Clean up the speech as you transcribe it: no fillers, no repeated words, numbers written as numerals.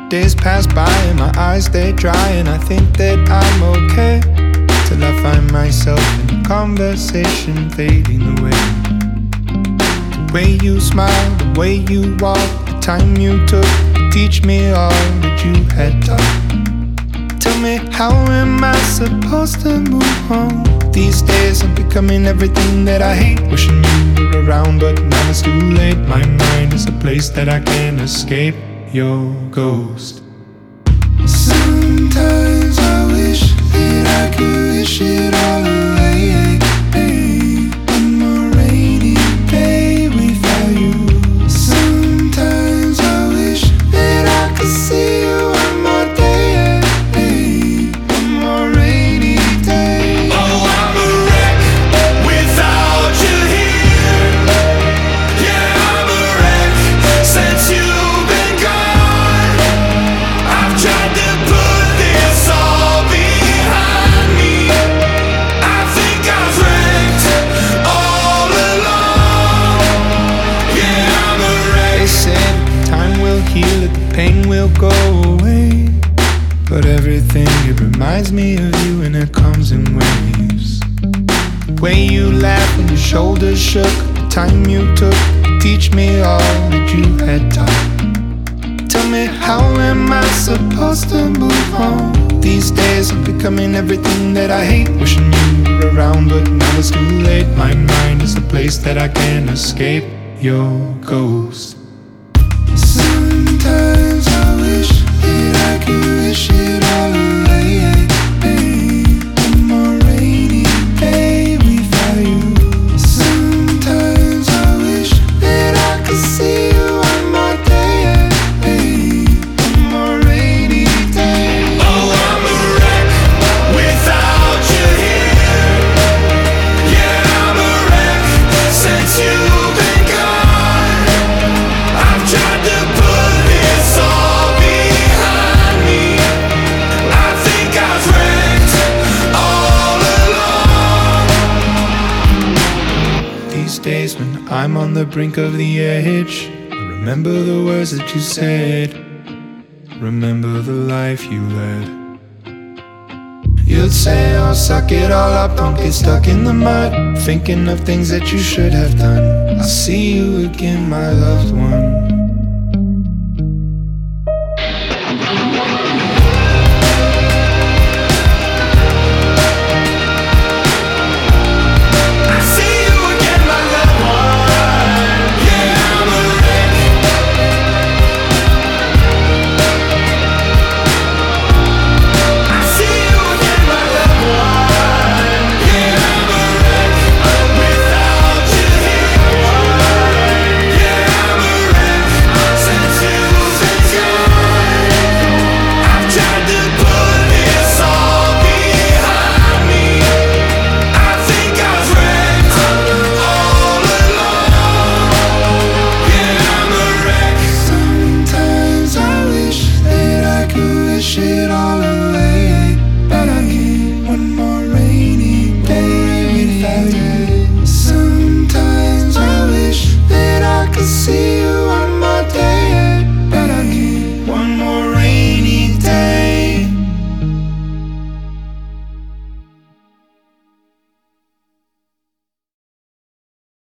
Days pass by and my eyes stay dry, and I think that I'm okay till I find myself in a conversation fading away. The way you smile, the way you walk, the time you took to teach me all that you had taught. Tell me, how am I supposed to move on? These days I'm becoming everything that I hate. Wishing you were around, but now it's too late. My mind is a place that I can't escape your ghost. Sometimes I wish that I could wish it all away. One more rainy day without you. Sometimes I wish that I could see you one more day. One more rainy day. Oh, I'm a wreck without you here. Yeah, I'm a wreck since you've been gone. I've tried to put this all behind me. I think I was wrecked all along. Yeah, I'm a wreck. They said time will heal it, the pain will go away. But everything, it reminds me of you, and it comes in waves. The way you laughed when your shoulders shook, the time you took to teach me all that you had taught. Tell me, how am I supposed to move on? These days I'm becoming everything that I hate. Wishing you were around, but now it's too late. My mind is a place that I can't escape your ghost. Sometimes I wish that I could wish it all away. One more rainy day without you. Sometimes I wish that I could see you one more day. One more rainy day. Oh, I'm a wreck without you here. Yeah, I'm a wreck since you've been gone. I've tried to put this all behind me. I think I was wrecked all along. These days when I'm on the brink of the edge, I remember the words that you said. Remember the life you led. You'd say, oh, suck it all up, don't get stuck in the mud, thinking of things that you should have done. I'll see you again, my loved one.